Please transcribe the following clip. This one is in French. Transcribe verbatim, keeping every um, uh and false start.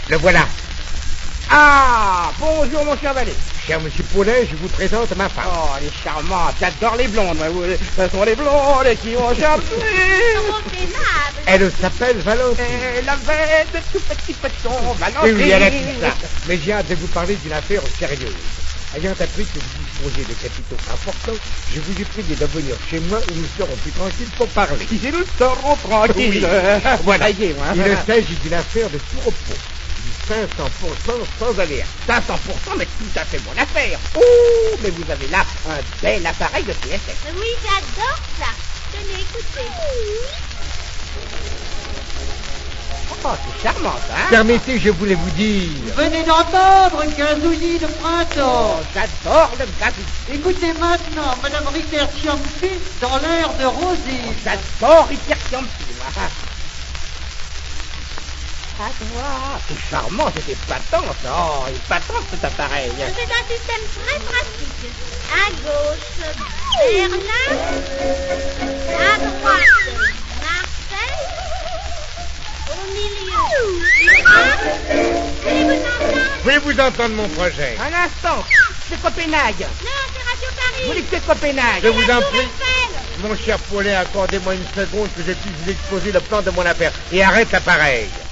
Le voilà. Ah, bonjour mon cher valet. Cher monsieur Paulet, je vous présente ma femme. Oh, elle est charmante, j'adore les blondes. Moi. Ce sont les blondes qui ont charmé. Elle s'appelle Valentine. Elle avait de tout petits petons, Valentine. Oui, oui, elle a dit ça. Mais j'ai hâte de vous parler d'une affaire sérieuse. Ayant appris que vous disposez de capitaux importants, je vous ai prié de venir chez moi où nous serons plus tranquilles pour parler. Si nous serons tranquilles. Oui. Voilà. Y est, moi. Il s'agit d'une affaire de tout repos. cinq cents pour cent sans aléa. cinq cents pour cent, mais tout à fait mon affaire. Oh, mais vous avez là un bel appareil de P S S. Oui, j'adore ça. Tenez, écoutez. Oh, c'est charmant, hein. Permettez, je voulais vous dire... Venez d'entendre Gazouillis de printemps. Oh, j'adore le gazou. Écoutez maintenant Madame Ritter Chiampi dans l'air de Rosie. Oh, j'adore Ritter Chiampi, moi. Ah, toi, c'est charmant, c'est épatant, ça. Oh, épatant cet appareil. C'est un système très pratique. À gauche, Berlin. À droite, Marseille. Au milieu, Irak. Voulez-vous entendre? Voulez-vous entendre mon projet? Un instant, c'est Copenhague. Non, c'est Radio Paris. Vous voulez que c'est Copenhague? Je vous La en Tour prie. Eiffel. Mon cher Paulet, accordez-moi une seconde que je puisse vous exposer le plan de mon affaire. Et arrête l'appareil.